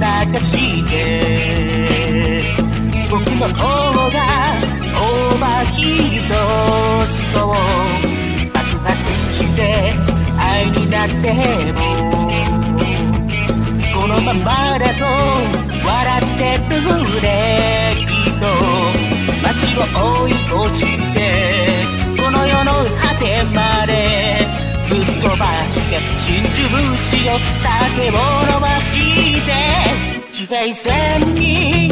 かして僕の方がオーバーヒートしそう爆発して愛になってもこのままだと笑ってるねきっと街を追い越してこの世の果てまでぶっ飛ばして真珠節を酒を伸ばして地平線に